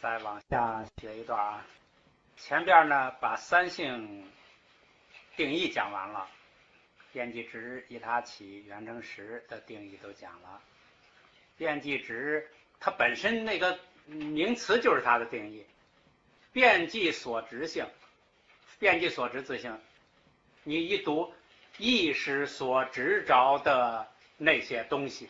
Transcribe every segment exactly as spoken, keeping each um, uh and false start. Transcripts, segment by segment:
再往下学一段啊。前边呢把三性定义讲完了，边际值、一他起、原成实的定义都讲了。边际值它本身那个名词就是它的定义，边际所值性，边际所值自性，你一读意识所执着的那些东西。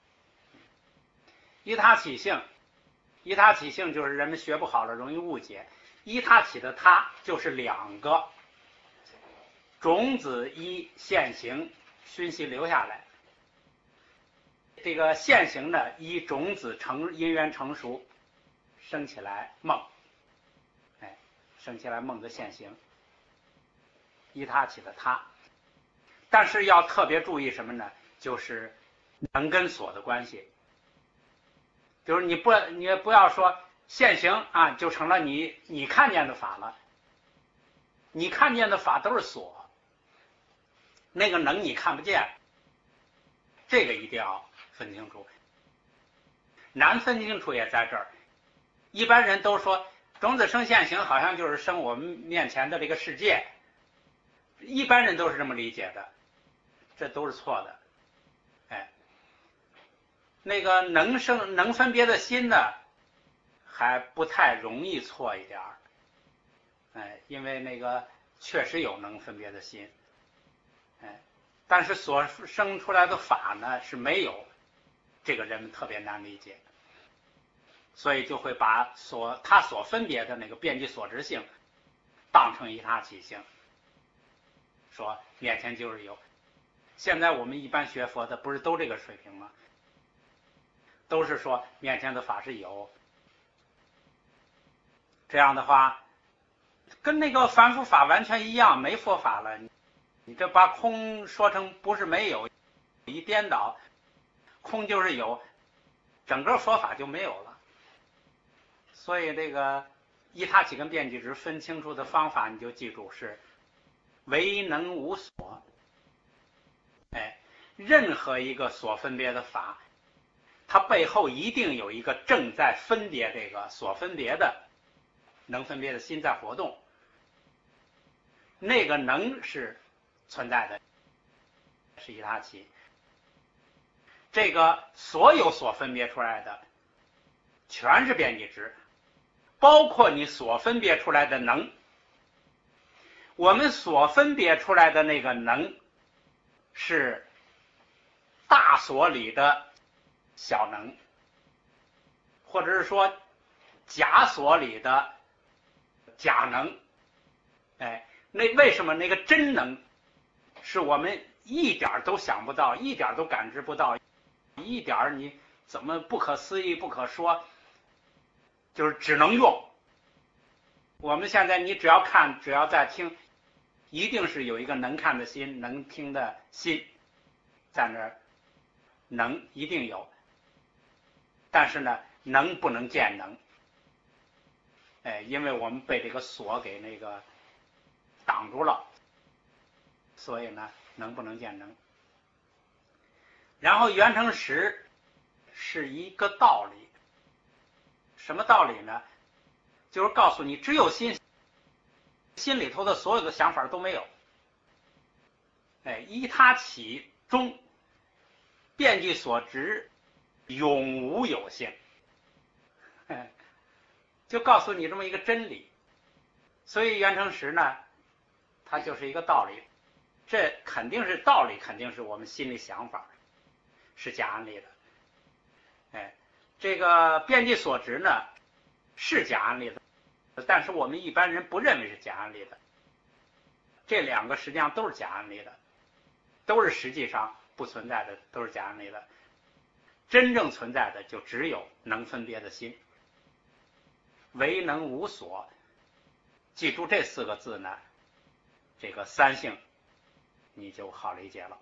依他起性，依他起性就是人们学不好了容易误解，依他起的他就是两个种子一现行熏习留下来，这个现行呢依种子成因缘成熟生起来梦，哎，生起来梦的现行，依他起的他。但是要特别注意什么呢？就是能跟所的关系。就是你不你也不要说现行啊就成了你你看见的法了，你看见的法都是所，那个能你看不见，这个一定要分清楚。难分清楚也在这儿，一般人都说种子生现行好像就是生我们面前的这个世界，一般人都是这么理解的，这都是错的。哎，那个能生能分别的心呢还不太容易错一点儿，哎，因为那个确实有能分别的心，哎，但是所生出来的法呢是没有，这个人们特别难理解，所以就会把所他所分别的那个边际所执性当成依他起性，说面前就是有。现在我们一般学佛的不是都这个水平吗？都是说面前的法是有，这样的话跟那个凡夫法完全一样，没佛法了。你这把空说成不是没有，一颠倒，空就是有，整个佛法就没有了。所以这个依他起跟边际值分清楚的方法，你就记住是唯能无所。哎，任何一个所分别的法，它背后一定有一个正在分别这个所分别的能分别的心在活动，那个能是存在的，是依他起。这个所有所分别出来的全是边际值，包括你所分别出来的能。我们所分别出来的那个能是大所里的小能，或者是说假所里的假能。哎，那为什么那个真能是我们一点都想不到，一点都感知不到，一点你怎么不可思议不可说，就是只能用。我们现在你只要看只要在听，一定是有一个能看的心能听的心在那儿，能一定有，但是呢能不能见能，哎，因为我们被这个锁给那个挡住了，所以呢能不能见能。然后缘成实是一个道理，什么道理呢？就是告诉你只有心心里头的所有的想法都没有，哎，依他起中边际所执永无有性，哎，就告诉你这么一个真理。所以缘成实呢它就是一个道理，这肯定是道理，肯定是我们心里想法，是假安立的。哎，这个边际所执呢是假安立的，但是我们一般人不认为是假安立的，这两个实际上都是假安立的，都是实际上不存在的，都是假安立的。真正存在的就只有能分别的心，唯能无所。记住这四个字呢，这个三性你就好理解了。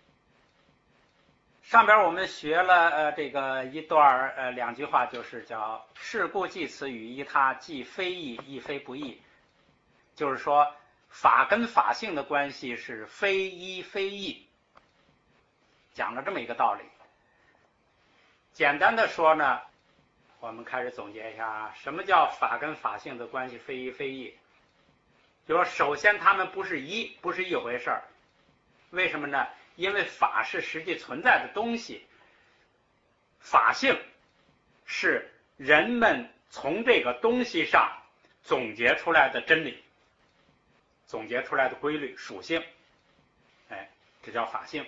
上边我们学了呃这个一段呃两句话，就是叫是故即此与依他，既非义亦非不义，就是说法跟法性的关系是非一非义，讲了这么一个道理。简单的说呢， 我们开始总结一下啊，什么叫法跟法性的关系非一非异？就说首先它们不是一，不是一回事儿。为什么呢？因为法是实际存在的东西，法性是人们从这个东西上总结出来的真理，总结出来的规律属性，哎，这叫法性。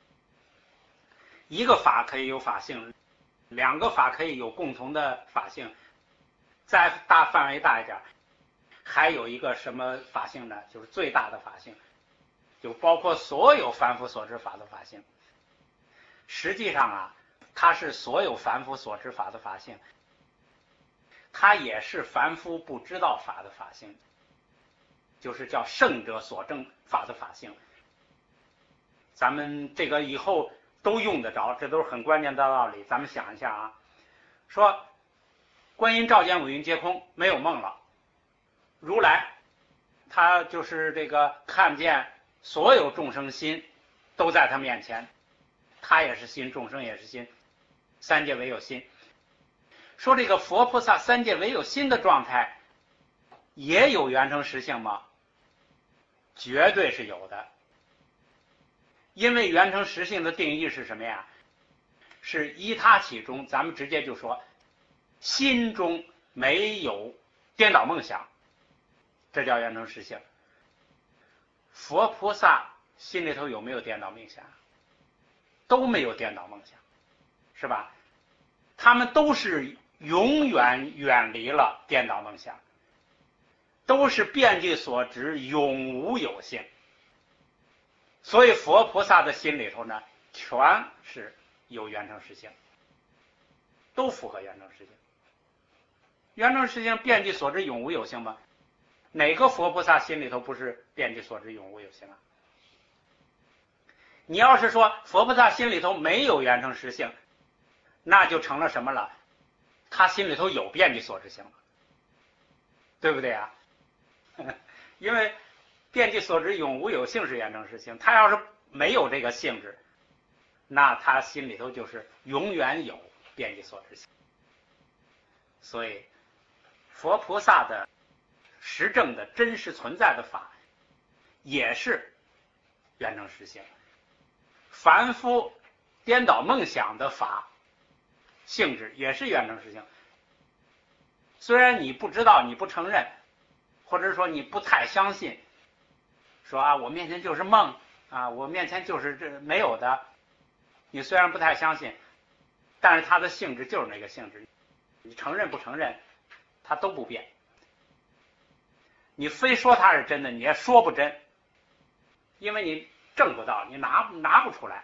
一个法可以有法性，两个法可以有共同的法性，再大范围大一点，还有一个什么法性呢？就是最大的法性，就包括所有凡夫所知法的法性。实际上啊，它是所有凡夫所知法的法性，它也是凡夫不知道法的法性，就是叫圣者所证法的法性。咱们这个以后都用得着，这都是很关键的道理。咱们想一下啊，说观音照见五蕴皆空，没有梦了。如来他就是这个看见所有众生心都在他面前，他也是心，众生也是心，三界唯有心。说这个佛菩萨三界唯有心的状态也有缘成实性吗？绝对是有的。因为缘成实性的定义是什么呀？是依他起中，咱们直接就说心中没有颠倒梦想，这叫缘成实性。佛菩萨心里头有没有颠倒梦想？都没有颠倒梦想，是吧？他们都是永远远离了颠倒梦想，都是遍计所执，永无有性。所以佛菩萨的心里头呢，全是有缘成实性，都符合缘成实性。缘成实性遍计所知，永无有性吗？哪个佛菩萨心里头不是遍计所知，永无有性啊？你要是说佛菩萨心里头没有缘成实性，那就成了什么了？他心里头有遍计所知性了，对不对啊？因为遍计所知永无有性是缘成实性，他要是没有这个性质，那他心里头就是永远有遍计所知性。所以佛菩萨的实证的真实存在的法也是缘成实性，凡夫颠倒梦想的法性质也是缘成实性。虽然你不知道，你不承认，或者说你不太相信，说啊我面前就是梦啊，我面前就是这没有的，你虽然不太相信，但是它的性质就是那个性质，你承认不承认它都不变。你非说它是真的，你也说不真，因为你证不到，你拿拿不出来。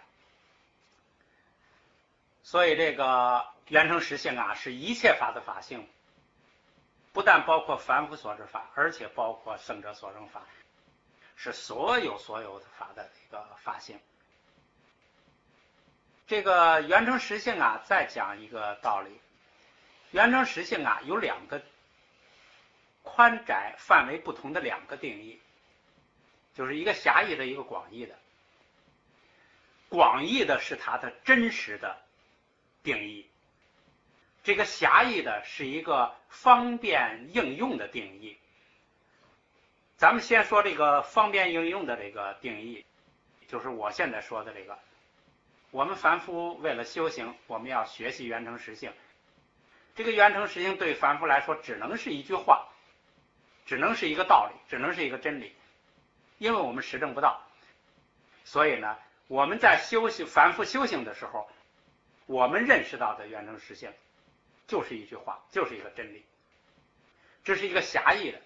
所以这个缘成实性啊，是一切法的法性，不但包括凡夫所知法，而且包括圣者所证法，是所有所有的法的一个法性。这个缘成实性啊，再讲一个道理，缘成实性啊有两个宽窄范围不同的两个定义，就是一个狭义的，一个广义的。广义的是它的真实的定义，这个狭义的是一个方便应用的定义。咱们先说这个方便应用的这个定义，就是我现在说的这个。我们凡夫为了修行，我们要学习缘成实性。这个缘成实性对凡夫来说只能是一句话，只能是一个道理，只能是一个真理，因为我们实证不到。所以呢，我们在修行凡夫修行的时候，我们认识到的缘成实性就是一句话，就是一个真理，这是一个狭义的。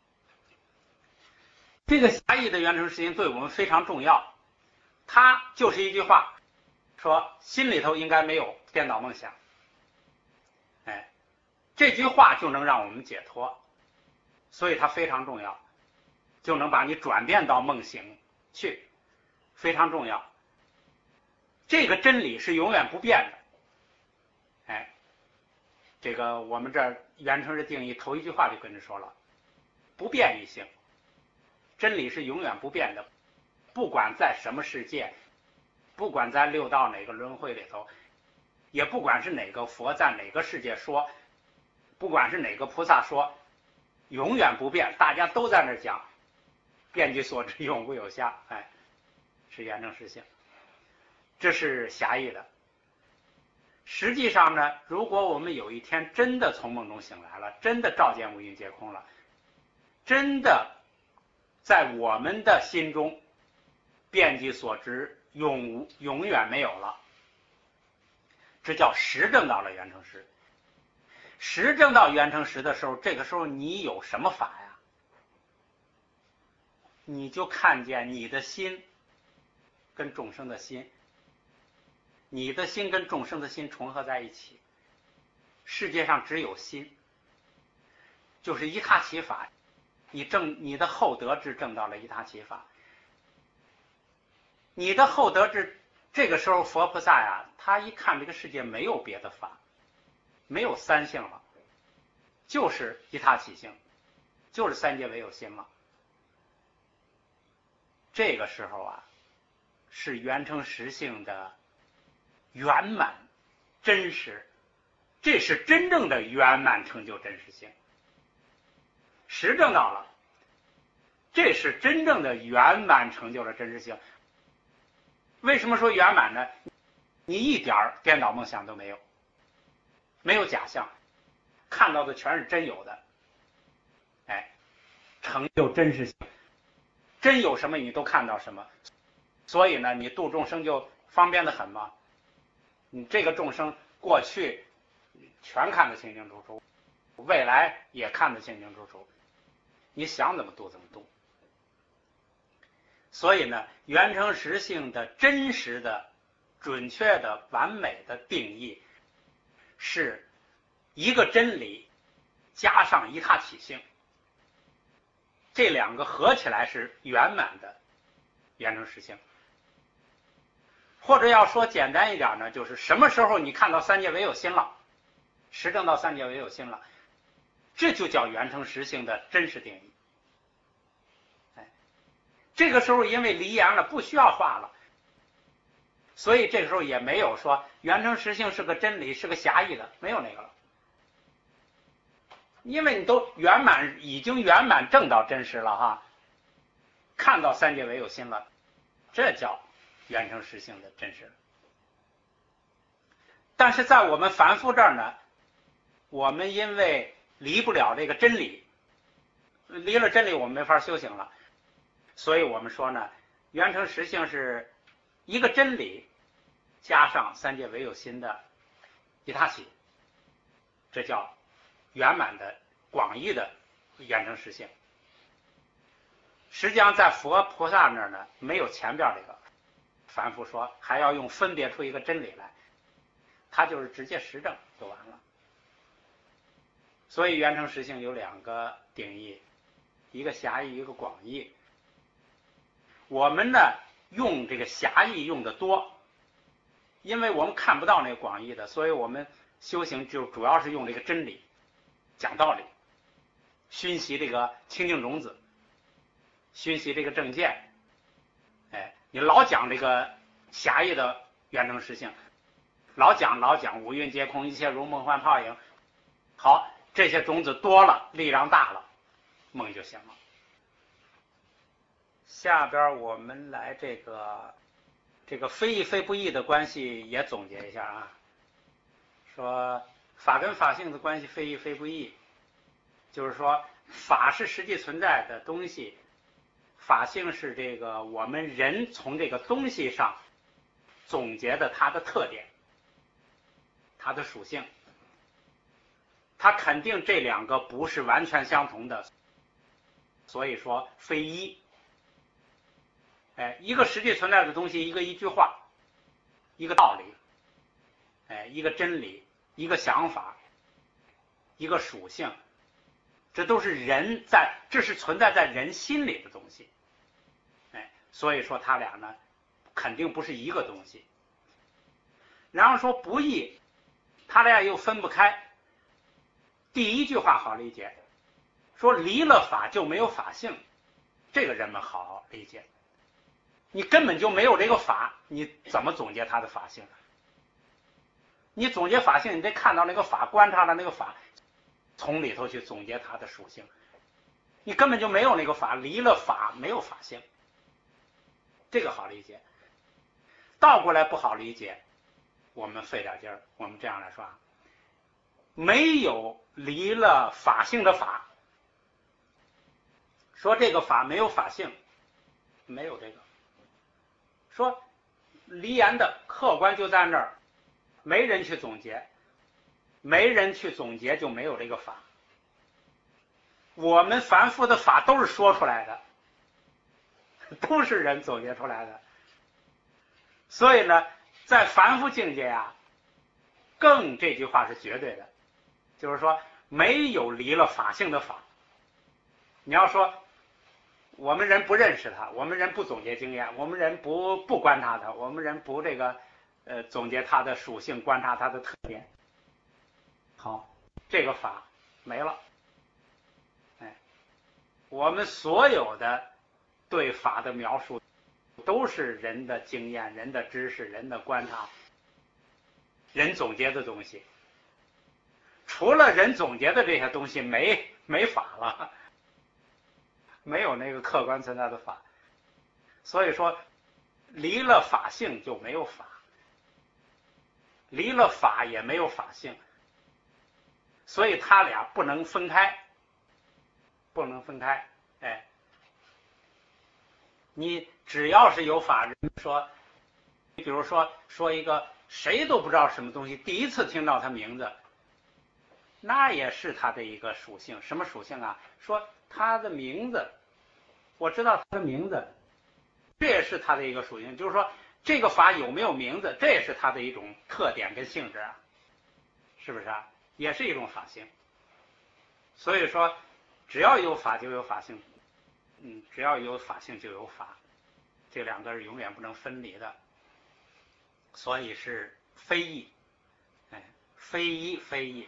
这个狭义的缘成实性对我们非常重要，它就是一句话，说心里头应该没有颠倒梦想，哎，这句话就能让我们解脱，所以它非常重要，就能把你转变到梦醒去，非常重要。这个真理是永远不变的，哎，这个我们这儿缘成的定义头一句话就跟着说了，不变一性，真理是永远不变的，不管在什么世界，不管在六道哪个轮回里头，也不管是哪个佛在哪个世界说， 不管是哪个菩萨说，永远不变，大家都在那儿讲，遍计所知，永无有瑕，哎，是圆成实性，这是狭义的。实际上呢，如果我们有一天真的从梦中醒来了，真的照见五蕴皆空了，真的在我们的心中遍计所知，永无永远没有了，这叫实证到了圆成实。实证到圆成实的时候，这个时候你有什么法呀？你就看见你的心跟众生的心，你的心跟众生的心重合在一起，世界上只有心，就是一他起法，你证你的后得智证到了一他起法，你的后得智，这个时候佛菩萨呀，他一看这个世界没有别的法，没有三性了，就是一他起性，就是三界唯有心了。这个时候啊，是圆成实性的圆满真实，这是真正的圆满成就真实性。实证到了，这是真正的圆满成就了真实性。为什么说圆满呢？你一点颠倒梦想都没有，没有假象，看到的全是真有的，哎，成就真实性，真有什么你都看到什么，所以呢，你度众生就方便的很嘛。你这个众生过去全看得清清楚楚，未来也看得清清楚楚，你想怎么度怎么度。所以呢，圆成实性的真实的、准确的、完美的定义，是一个真理加上一他起性，这两个合起来是圆满的圆成实性。或者要说简单一点呢，就是什么时候你看到三界唯有心了，实证到三界唯有心了，这就叫圆成实性的真实定义。哎，这个时候因为离言了，不需要画了，所以这个时候也没有说圆成实性是个真理，是个狭义的，没有那个了。因为你都圆满，已经圆满证到真实了哈，看到三界唯有心了，这叫圆成实性的真实。但是在我们凡夫这儿呢，我们因为离不了这个真理，离了真理我们没法修行了，所以我们说呢，圆成实性是一个真理加上三界唯有心的一他起，这叫圆满的广义的圆成实性。实际上在佛菩萨那儿呢，没有前边这个凡夫说还要用分别出一个真理来，他就是直接实证就完了。所以圆成实性有两个定义，一个狭义，一个广义。我们呢用这个狭义用的多，因为我们看不到那个广义的，所以我们修行就主要是用这个真理讲道理，熏习这个清净种子，熏习这个正见。哎，你老讲这个狭义的圆成实性，老讲老讲五蕴皆空，一切如梦幻泡影，好，这些种子多了，力量大了，梦就醒了。下边我们来这个这个非义非不义的关系也总结一下啊。说法跟法性的关系非义非不义，就是说法是实际存在的东西，法性是这个我们人从这个东西上总结的它的特点，它的属性，它肯定这两个不是完全相同的，所以说非一。哎，一个实际存在的东西，一个一句话，一个道理，哎，一个真理，一个想法，一个属性，这都是人在，这是存在在人心里的东西。哎，所以说他俩呢，肯定不是一个东西。然后说不异，他俩又分不开。第一句话好理解，说离了法就没有法性，这个人们好理解。你根本就没有这个法，你怎么总结它的法性？你总结法性，你得看到那个法，观察到那个法， 从里头去总结它的属性。你根本就没有那个法，离了法没有法性，这个好理解。倒过来不好理解，我们费点劲儿，我们这样来说啊，没有离了法性的法，说这个法没有法性，没有这个。说离言的客观就在那儿，没人去总结，没人去总结就没有这个法。我们凡夫的法都是说出来的，都是人总结出来的。所以呢，在凡夫境界啊，更这句话是绝对的，就是说没有离了法性的法。你要说我们人不认识它，我们人不总结经验，我们人不不观察它，我们人不这个呃总结它的属性，观察它的特点，好，这个法没了。哎，我们所有的对法的描述都是人的经验、人的知识、人的观察、人总结的东西。除了人总结的这些东西，没没法了，没有那个客观存在的法。所以说，离了法性就没有法，离了法也没有法性，所以他俩不能分开，不能分开。哎，你只要是有法人说，你比如说说一个谁都不知道什么东西，第一次听到他名字，那也是他的一个属性。什么属性啊？说他的名字，我知道他的名字，这也是他的一个属性。就是说这个法有没有名字，这也是他的一种特点跟性质啊，是不是啊？也是一种法性。所以说只要有法就有法性，嗯，只要有法性就有法，这两个是永远不能分离的。所以是非义，哎，非一非义。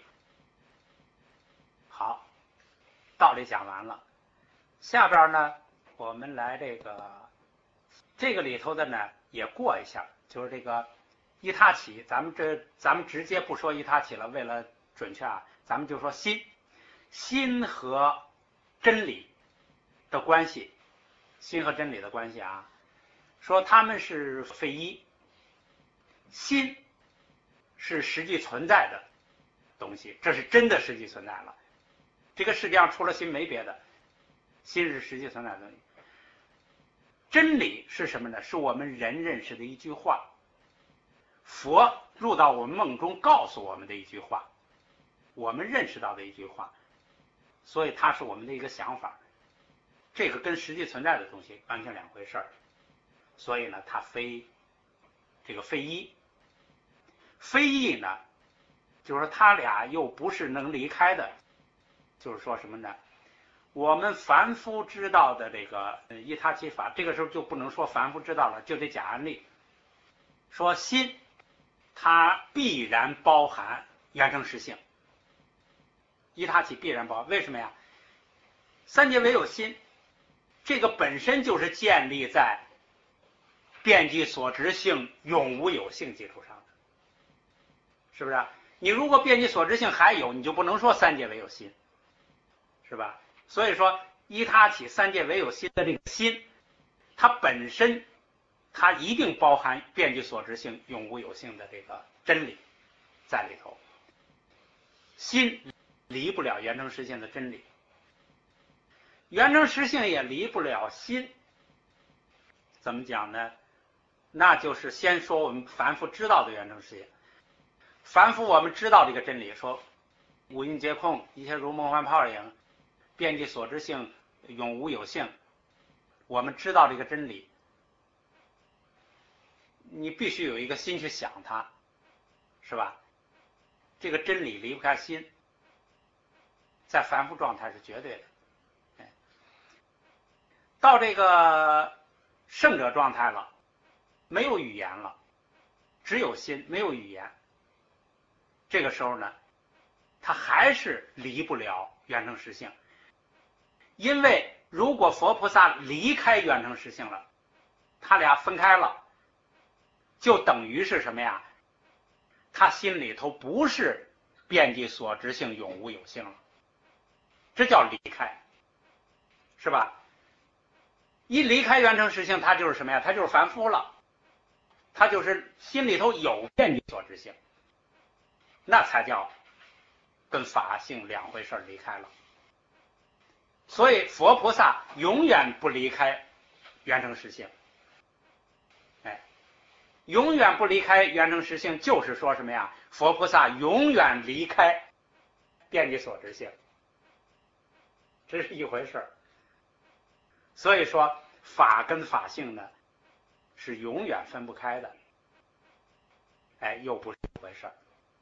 好，道理讲完了，下边呢，我们来这个这个里头的呢也过一下，就是这个依他起，咱们这咱们直接不说依他起了，为了准确啊，咱们就说心，心和真理的关系，心和真理的关系啊，说他们是非一，心是实际存在的东西，这是真的实际存在了。这个世界上除了心没别的，心是实际存在的东西。真理是什么呢？是我们人认识的一句话，佛入到我们梦中告诉我们的一句话，我们认识到的一句话，所以它是我们的一个想法，这个跟实际存在的东西完全两回事儿。所以呢，它非这个非一，非异呢，就是说它俩又不是能离开的。就是说什么呢？我们凡夫知道的这个依他起法，这个时候就不能说凡夫知道了，就得讲案例。说心，它必然包含缘生实性，依他起必然包含。为什么呀？三界唯有心，这个本身就是建立在遍计所执性永无有性基础上的，是不是？你如果遍计所执性还有，你就不能说三界唯有心，是吧？所以说依他起三界唯有心的这个心，它本身它一定包含遍计所执性永无有性的这个真理在里头。心离不了缘生实性的真理，缘生实性也离不了心。怎么讲呢？那就是先说我们凡夫知道的缘生实性。凡夫我们知道这个真理，说五蕴皆空，一切如梦幻泡影，遍计所知性永无有性，我们知道这个真理，你必须有一个心去想它，是吧？这个真理离不开心，在凡夫状态是绝对的。到这个圣者状态了，没有语言了，只有心，没有语言。这个时候呢，他还是离不了缘生实性。因为如果佛菩萨离开缘生实性了，他俩分开了，就等于是什么呀？他心里头不是遍计所执性永无有性了， 这叫离开，是吧？一离开缘成实性，它就是什么呀？它就是凡夫了，它就是心里头有遍具所知性，那才叫跟法性两回事离开了。所以佛菩萨永远不离开缘成实性，哎，永远不离开缘成实性，就是说什么呀？佛菩萨永远离开遍具所知性，这是一回事。所以说法跟法性呢是永远分不开的，哎，又不是一回事。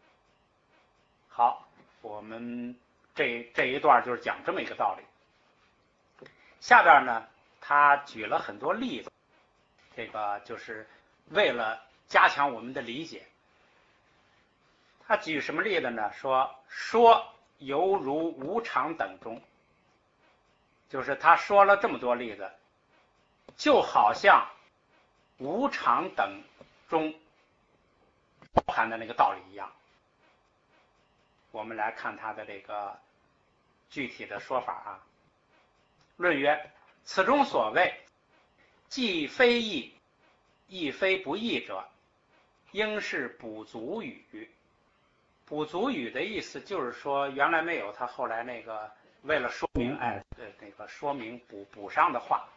好，我们这这一段就是讲这么一个道理。下边呢，他举了很多例子，这个就是为了加强我们的理解。他举什么例子呢？说说犹如无常等中，就是他说了这么多例子，就好像无常等中包含的那个道理一样。我们来看他的这个具体的说法啊。论曰：此中所谓既非义亦非不义者，应是补足语。补足语的意思就是说原来没有，他后来那个为了说明，哎，那个说明补补上的话。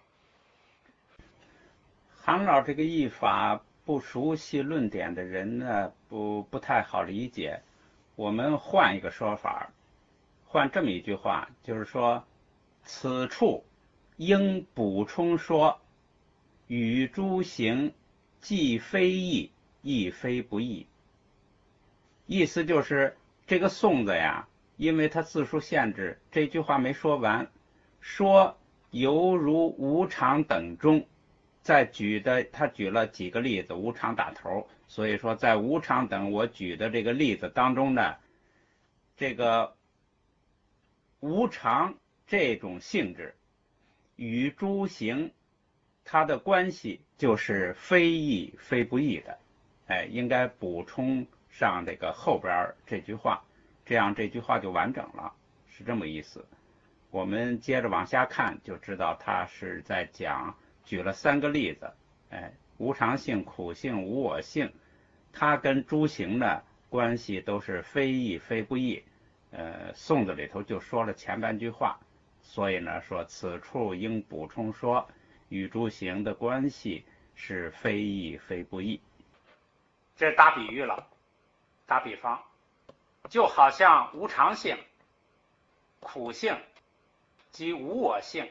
韩老这个译法不熟悉论点的人呢，不不太好理解。我们换一个说法，换这么一句话，就是说此处应补充说与诸行既非义亦非不义。意思就是这个颂子呀，因为它字数限制，这句话没说完，说犹如无常等中，再举的他举了几个例子，无常打头，所以说在无常等我举的这个例子当中呢，这个无常这种性质与诸行它的关系就是非义非不义的，哎，应该补充上这个后边这句话，这样这句话就完整了，是这么意思。我们接着往下看就知道他是在讲，举了三个例子，哎，无常性、苦性、无我性，它跟诸行的关系都是非义非不义。呃，颂子里头就说了前半句话，所以呢说此处应补充说与诸行的关系是非义非不义。这是打比喻了，打比方，就好像无常性、苦性及无我性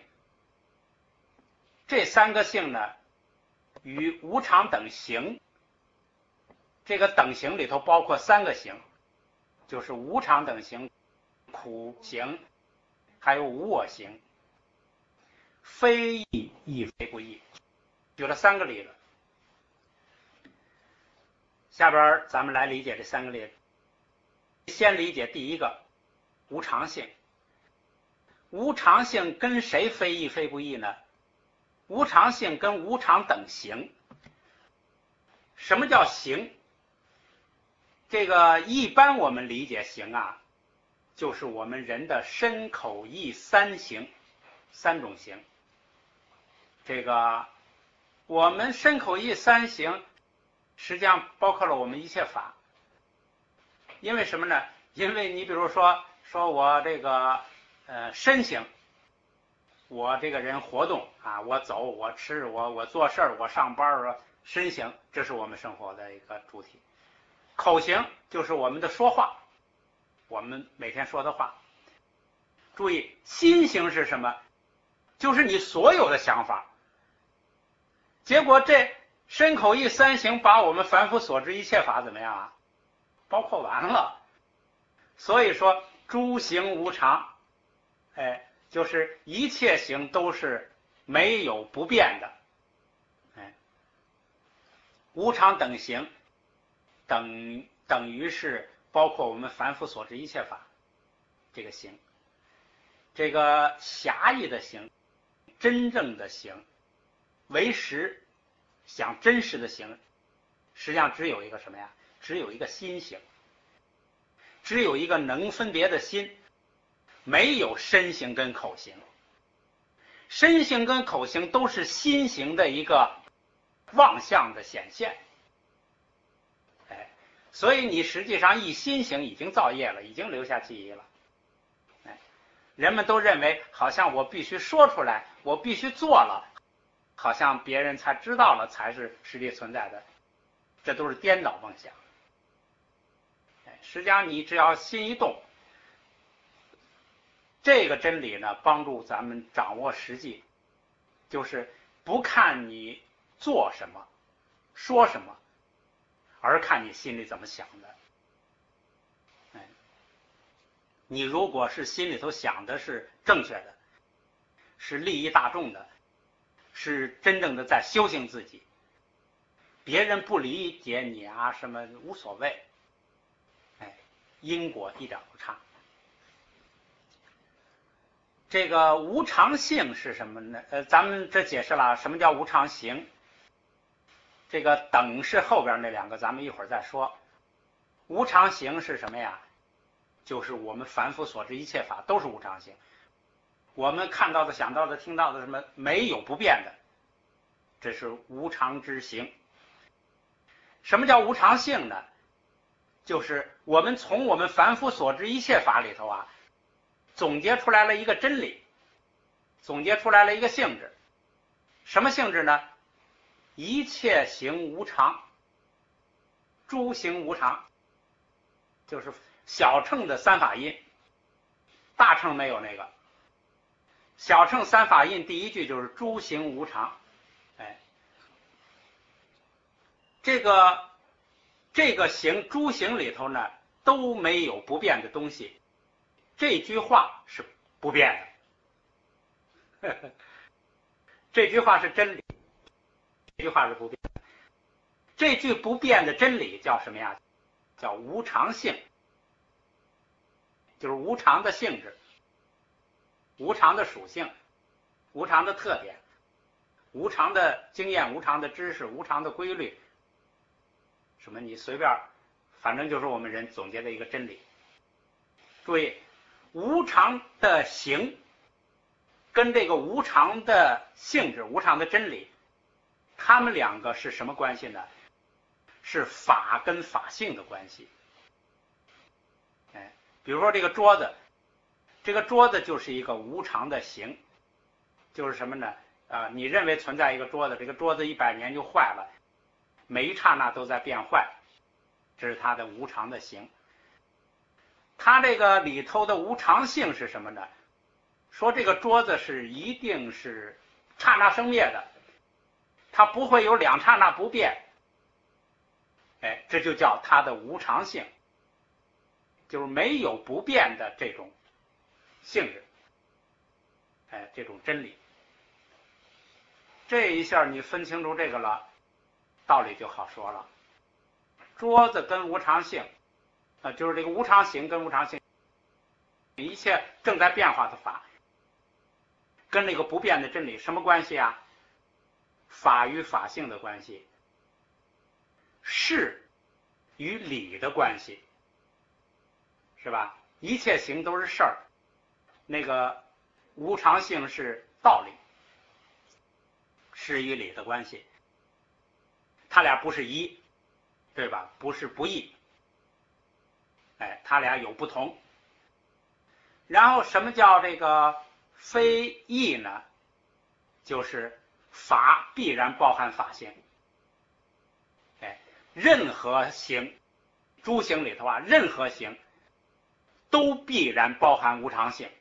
这三个性呢，与无常等行，这个等行里头包括三个行，就是无常等行、苦行还有无我行，非义亦非不义。举了三个例子，下边咱们来理解这三个例子。先理解第一个无常性。无常性跟谁非义非不义呢？无常性跟无常等行。什么叫行？这个一般我们理解行啊，就是我们人的身口意三行，三种行。这个我们身口意三行实际上包括了我们一切法。因为什么呢？因为你比如说说我这个呃身行，我这个人活动啊，我走我吃我我做事儿我上班啊，身行，这是我们生活的一个主体。口行就是我们的说话，我们每天说的话。注意，心行是什么？就是你所有的想法。结果这身口意三行把我们凡夫所知一切法怎么样啊？包括完了。所以说诸行无常，哎，就是一切行都是没有不变的，哎，无常等行等等于是包括我们凡夫所知一切法这个行。这个狭义的行，真正的行，为实想真实的行，实际上只有一个什么呀？只有一个心行，只有一个能分别的心。 没有身形跟口形，身形跟口形都是心形的一个妄象的显现。哎，所以你实际上一心形已经造业了，已经留下记忆了。哎，人们都认为好像我必须说出来，我必须做了，好像别人才知道了才是实际存在的，这都是颠倒梦想。哎，实际上你只要心一动，这个真理呢，帮助咱们掌握实际，就是不看你做什么说什么，而看你心里怎么想的。哎，你如果是心里头想的是正确的，是利益大众的，是真正的在修行自己，别人不理解你啊什么无所谓。哎，因果一点不差。这个无常性是什么呢？呃，咱们这解释了什么叫无常行。这个等是后边那两个，咱们一会儿再说。无常行是什么呀？就是我们凡夫所知一切法都是无常性。我们看到的、想到的、听到的什么没有不变的，这是无常之行。什么叫无常性呢？就是我们从我们凡夫所知一切法里头啊，总结出来了一个真理，总结出来了一个性质。什么性质呢？一切行无常，诸行无常，就是小乘的三法印，大乘没有那个。小乘三法印第一句就是诸行无常。哎，这个这个行诸行里头呢都没有不变的东西，这句话是不变的。这句话是真理，这句话是不变的。这句不变的真理叫什么呀？叫无常性，就是无常的性质，无常的属性，无常的特点，无常的经验，无常的知识，无常的规律，什么你随便，反正就是我们人总结的一个真理。注意，无常的行跟这个无常的性质、无常的真理，他们两个是什么关系呢？是法跟法性的关系。哎，比如说这个桌子，这个桌子就是一个无常的行，就是什么呢？啊、呃，你认为存在一个桌子，这个桌子一百年就坏了，每一刹那都在变坏，这是它的无常的行。它这个里头的无常性是什么呢？说这个桌子是一定是刹那生灭的，它不会有两刹那不变。哎，这就叫它的无常性，就是没有不变的这种性质，哎，这种真理。这一下你分清楚这个了，道理就好说了。桌子跟无常性，啊，就是这个无常行跟无常性，一切正在变化的法，跟那个不变的真理什么关系啊？法与法性的关系，事与理的关系，是吧？一切行都是事儿，那个无常性是道理，事与理的关系，他俩不是一，对吧？不是不异，哎，他俩有不同。然后什么叫这个非异呢？就是法必然包含法性。哎，任何行，诸行里头啊，任何行都必然包含无常性。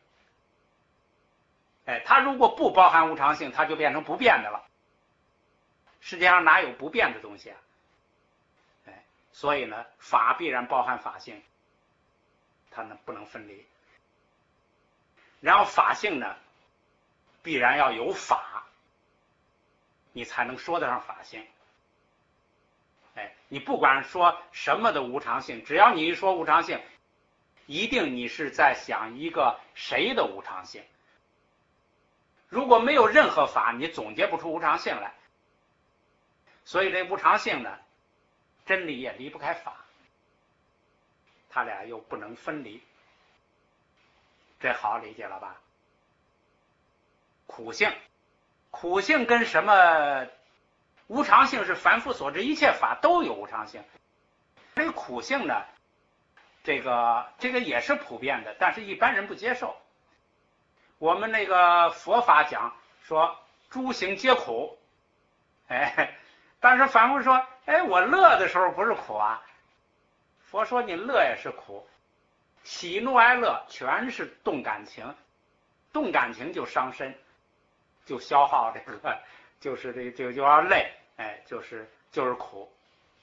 哎，它如果不包含无常性，它就变成不变的了。世界上哪有不变的东西啊？哎，所以呢，法必然包含法性，它呢不能分离。然后法性呢，必然要有法，你才能说得上法性。哎，你不管说什么的无常性，只要你一说无常性，一定你是在想一个谁的无常性。如果没有任何法，你总结不出无常性来。所以这无常性呢，真理也离不开法，它俩又不能分离。 这好理解了吧？苦性，苦性跟什么？无常性是凡夫所知，一切法都有无常性。这个苦性呢，这个这个也是普遍的，但是一般人不接受。我们那个佛法讲说诸行皆苦，哎，但是凡夫说，哎，我乐的时候不是苦啊。佛说你乐也是苦，喜怒哀乐全是动感情，动感情就伤身，就消耗这个，就是这就就要累，哎，就是就是苦。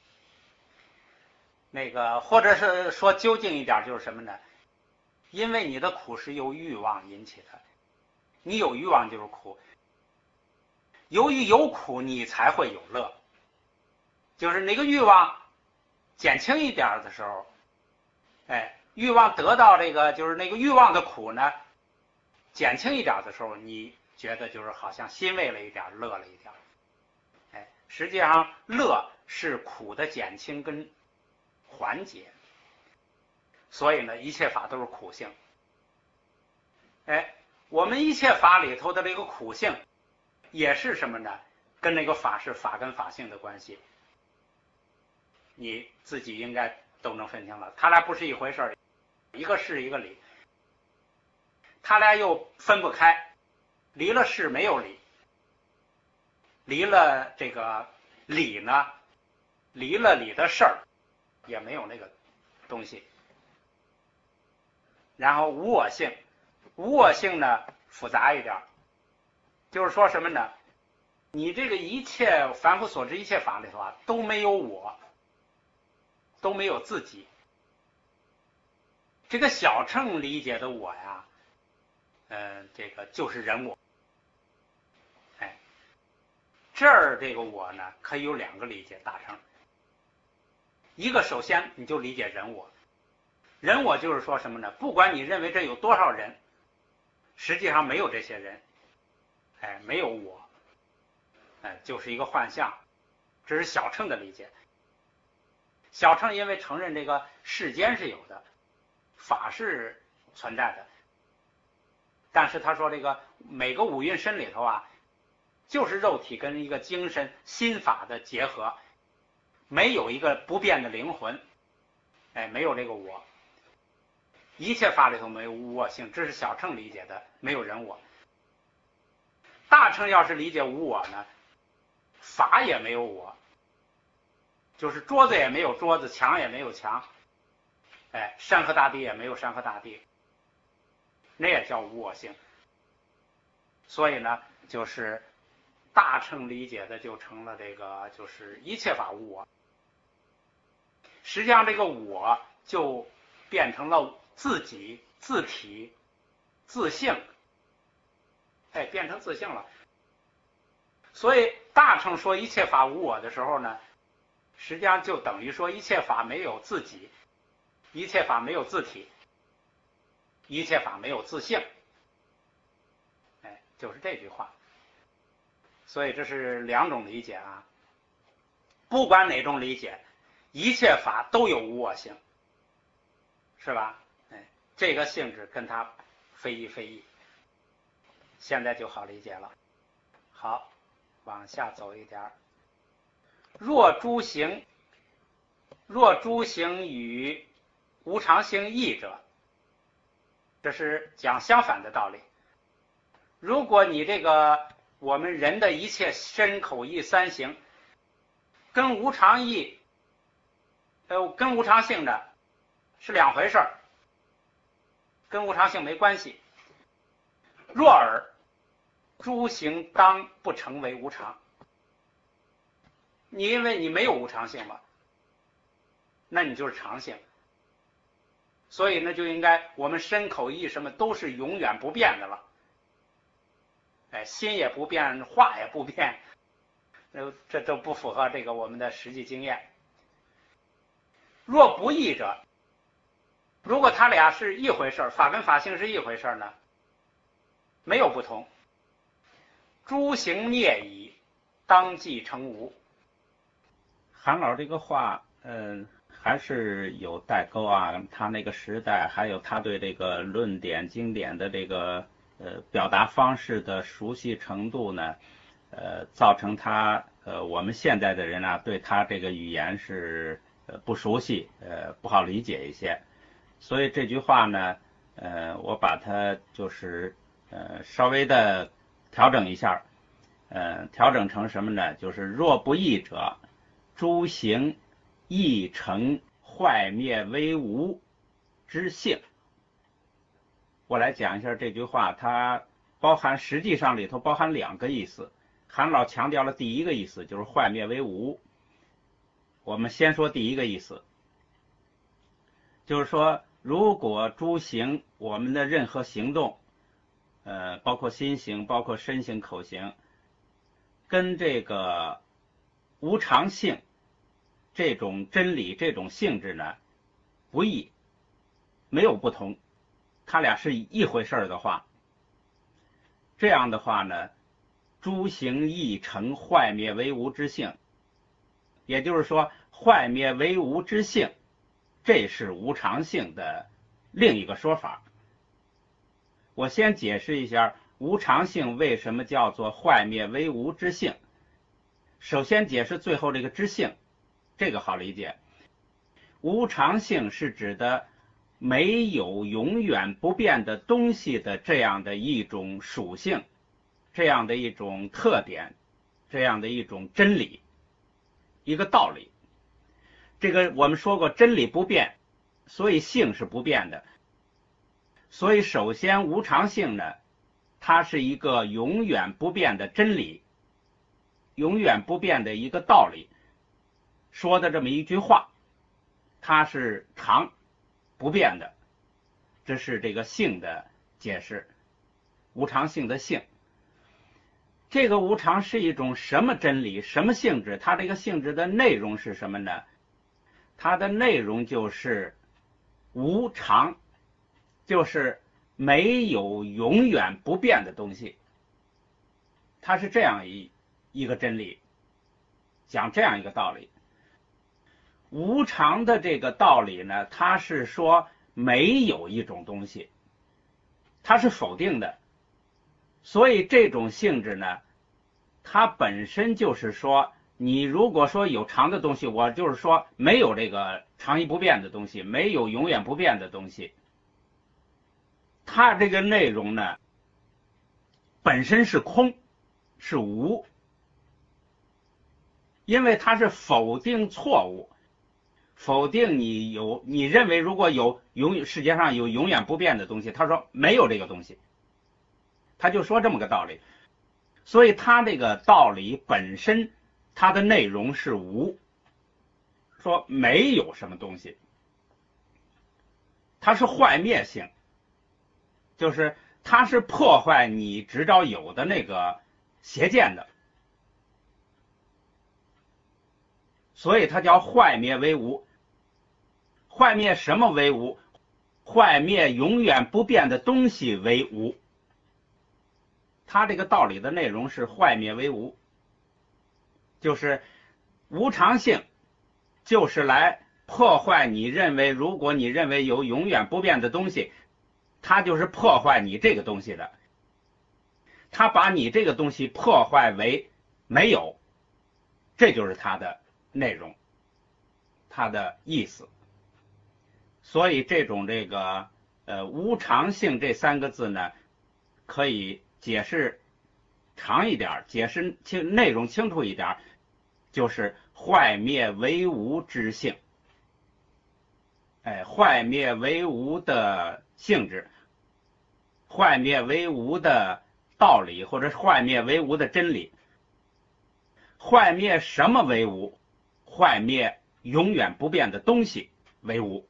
那个或者是说究竟一点，就是什么呢？因为你的苦是由欲望引起的，你有欲望就是苦。由于有苦，你才会有乐。就是那个欲望减轻一点的时候，哎，欲望得到这个，就是那个欲望的苦呢，减轻一点的时候，你觉得就是好像欣慰了一点，乐了一点。哎，实际上乐是苦的减轻跟缓解，所以呢，一切法都是苦性。哎，我们一切法里头的这个苦性，也是什么呢？跟那个法是法跟法性的关系，你自己应该都能分清了。他俩不是一回事儿，一个是一个理，他俩又分不开，离了事没有理，离了这个理呢，离了理的事儿，也没有那个东西。然后无我性，无我性呢复杂一点，就是说什么呢？你这个一切凡夫所知一切法里头啊，都没有我，都没有自己。这个小乘理解的我呀，呃，这个就是人我。哎，这儿这个我呢，可以有两个理解，大乘。一个首先你就理解人我，人我就是说什么呢？不管你认为这有多少人，实际上没有这些人，哎，没有我，哎，就是一个幻象，这是小乘的理解。小乘因为承认这个世间是有的，法是存在的，但是他说这个每个五蕴身里头啊，就是肉体跟一个精神心法的结合，没有一个不变的灵魂，哎，没有这个我。一切法里头没有无我性，这是小乘理解的，没有人我。大乘要是理解无我呢，法也没有我，就是桌子也没有桌子，墙也没有墙，哎，山河大地也没有山河大地，那也叫无我性。所以呢，就是大乘理解的就成了这个，就是一切法无我。实际上这个我就变成了自己、自体、自性，哎，变成自性了。所以大乘说一切法无我的时候呢，实际上就等于说一切法没有自己，一切法没有自体，一切法没有自性，哎，就是这句话。所以这是两种理解啊，不管哪种理解，一切法都有无我性，是吧？哎，这个性质跟它非一非一，现在就好理解了。好，往下走一点。若诸行，若诸行与无常性异者，这是讲相反的道理。如果你这个我们人的一切身口意三行跟无常意呃跟无常性的是两回事儿，跟无常性没关系。若尔诸行当不成为无常，你因为你没有无常性了，那你就是常性，所以呢就应该我们身口意什么都是永远不变的了，哎，心也不变，话也不变，这都不符合这个我们的实际经验。若不异者，如果他俩是一回事，法跟法性是一回事呢，没有不同。诸行灭矣，当即成无。韩老这个话，嗯、呃，还还是有代沟啊，他那个时代还有他对这个论点经典的这个呃表达方式的熟悉程度呢，呃造成他呃我们现在的人啊对他这个语言是呃不熟悉，呃不好理解一些，所以这句话呢，呃我把它就是呃稍微的调整一下，呃调整成什么呢？就是若不义者，诸行亦成坏灭为无之性。我来讲一下这句话，它包含实际上里头包含两个意思。韩老强调了第一个意思，就是坏灭为无。我们先说第一个意思，就是说，如果诸行，我们的任何行动，呃，包括心行，包括身行、口行，跟这个无常性这种真理、这种性质呢，不异，没有不同，它俩是一回事儿的话，这样的话呢，诸行亦成坏灭为无之性，也就是说，坏灭为无之性，这是无常性的另一个说法。我先解释一下无常性为什么叫做坏灭为无之性。首先解释最后这个之性，这个好理解。无常性是指的没有永远不变的东西的这样的一种属性，这样的一种特点，这样的一种真理，一个道理。这个我们说过，真理不变，所以性是不变的。所以首先无常性呢，它是一个永远不变的真理，永远不变的一个道理，说的这么一句话，它是常不变的，这是这个性的解释，无常性的性。这个无常是一种什么真理，什么性质？它这个性质的内容是什么呢？它的内容就是无常，就是没有永远不变的东西。它是这样一一个真理，讲这样一个道理。无常的这个道理呢，它是说没有一种东西，它是否定的。所以这种性质呢，它本身就是说，你如果说有常的东西，我就是说没有这个常一不变的东西，没有永远不变的东西。它这个内容呢，本身是空，是无，因为它是否定错误，否定你有你认为如果有永世界上有永远不变的东西，他说没有这个东西，他就说这么个道理。所以他这个道理本身，它的内容是无，说没有什么东西，它是坏灭性，就是它是破坏你执着有的那个邪见的，所以它叫坏灭为无。坏灭什么为无？坏灭永远不变的东西为无。它这个道理的内容是坏灭为无，就是无常性，就是来破坏你认为，如果你认为有永远不变的东西，它就是破坏你这个东西的，它把你这个东西破坏为没有，这就是它的内容，它的意思。所以这种这个呃无常性这三个字呢，可以解释长一点，解释清内容清楚一点，就是坏灭为无之性。哎，坏灭为无的性质，坏灭为无的道理，或者是坏灭为无的真理。坏灭什么为无？坏灭永远不变的东西为无。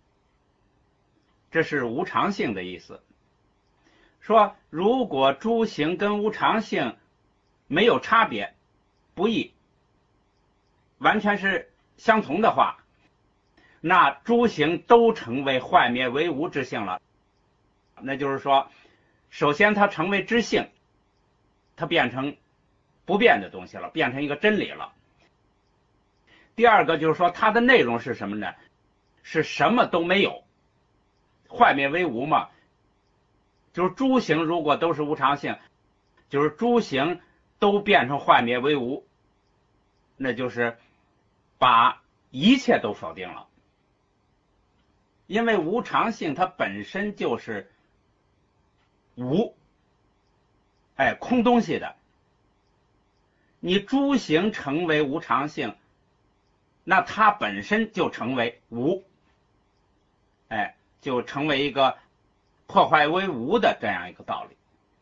这是无常性的意思。说如果诸行跟无常性没有差别，不异，完全是相同的话，那诸行都成为坏灭为无之性了。那就是说，首先它成为知性，它变成不变的东西了，变成一个真理了。第二个就是说，它的内容是什么呢？ 是什么都没有，坏灭为无嘛。就是诸行如果都是无常性，就是诸行都变成坏灭为无，那就是把一切都否定了。因为无常性它本身就是无，哎，空东西的。你诸行成为无常性，那它本身就成为无，哎，就成为一个破坏为无的这样一个道理。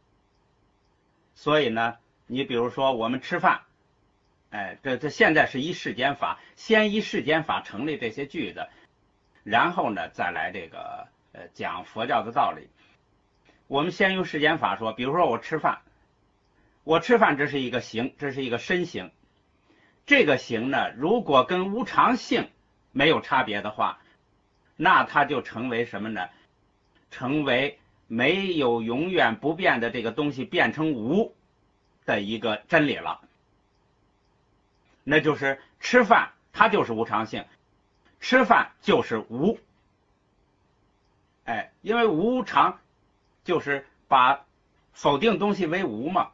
所以呢，你比如说我们吃饭，哎，这这现在是依世间法，先依世间法成立这些句子，然后呢再来这个呃讲佛教的道理。我们先用世间法说，比如说我吃饭，我吃饭这是一个行，这是一个身行。这个行呢，如果跟无常性没有差别的话，那它就成为什么呢？成为没有永远不变的这个东西变成无的一个真理了。那就是吃饭它就是无常性，吃饭就是无。哎，因为无常就是把否定东西为无嘛。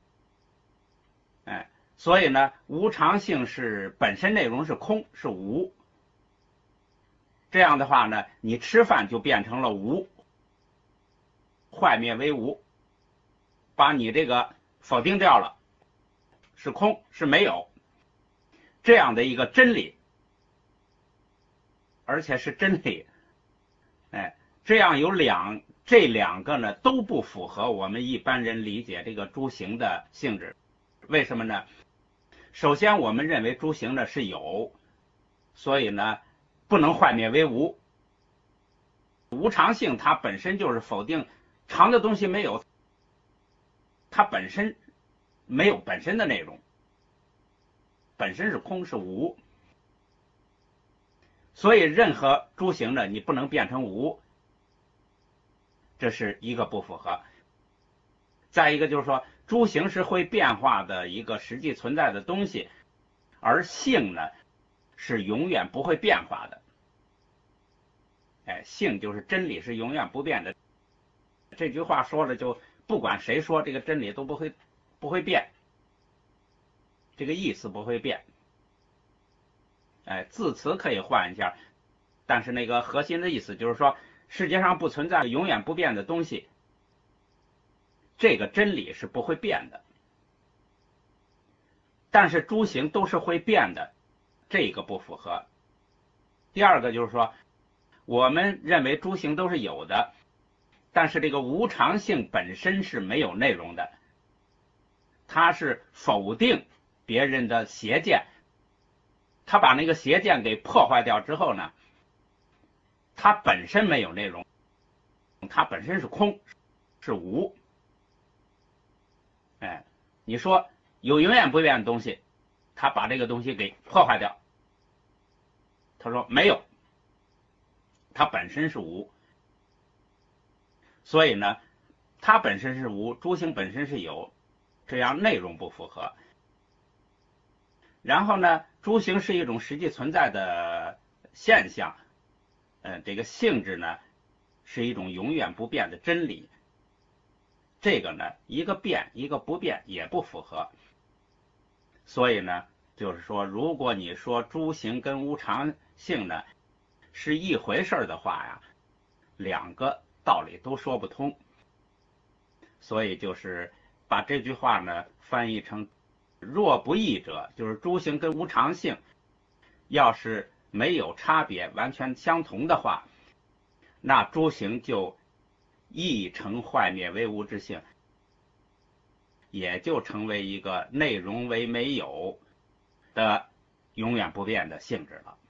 哎，所以呢，无常性是本身内容是空，是无。这样的话呢，你吃饭就变成了无，坏灭为无，把你这个否定掉了，是空，是没有，这样的一个真理，而且是真理。哎，这样有两这两个呢都不符合我们一般人理解这个诸行的性质。为什么呢？首先我们认为诸行呢是有，所以呢不能坏灭为无。无常性它本身就是否定常的东西没有，它本身没有本身的内容，本身是空，是无。所以任何诸行呢你不能变成无，这是一个不符合。再一个就是说，诸行是会变化的一个实际存在的东西，而性呢是永远不会变化的。哎，性就是真理，是永远不变的。这句话说了，就不管谁说，这个真理都不会不会变，这个意思不会变。哎，字词可以换一下，但是那个核心的意思就是说，世界上不存在永远不变的东西，这个真理是不会变的。但是诸行都是会变的，这个不符合。第二个就是说，我们认为诸行都是有的，但是这个无常性本身是没有内容的，它是否定别人的邪见，它把那个邪见给破坏掉之后呢，它本身没有内容，它本身是空，是无。哎，你说有永远不变的东西，他把这个东西给破坏掉，他说没有，它本身是无。所以呢，它本身是无，诸行本身是有，这样内容不符合。然后呢，诸行是一种实际存在的现象，嗯，这个性质呢是一种永远不变的真理。这个呢，一个变一个不变也不符合。所以呢，就是说，如果你说诸行跟无常性呢是一回事的话呀，两个道理都说不通。所以就是把这句话呢翻译成若不异者，就是诸行跟无常性要是没有差别，完全相同的话，那诸行就亦成坏灭为无之性，也就成为一个内容为没有的永远不变的性质了。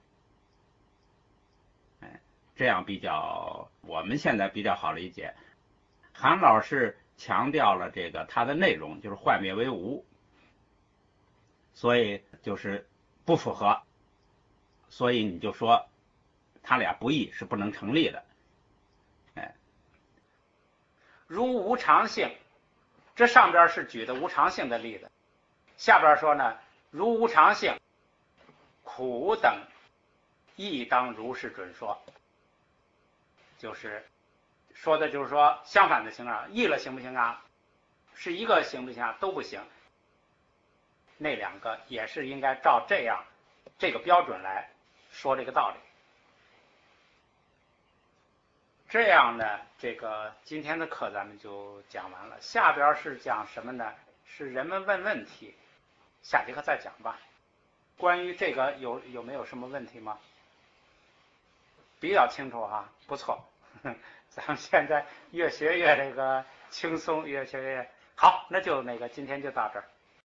哎，这样比较我们现在比较好理解。韩老师强调了这个它的内容就是坏灭为无，所以就是不符合，所以你就说他俩不异是不能成立的。哎，如无常性，这上边是举的无常性的例子，下边说呢，如无常性，苦等亦当如是准说，就是说的就是说相反的情况，异了行不行啊？是一个行不行啊？都不行。那两个也是应该照这样这个标准来说这个道理。这样呢，这个今天的课咱们就讲完了。下边是讲什么呢？是人们问问题，下节课再讲吧。关于这个有有没有什么问题吗？比较清楚哈，不错。咱们现在越学越这个轻松，越学越好。那就那个今天就到这儿。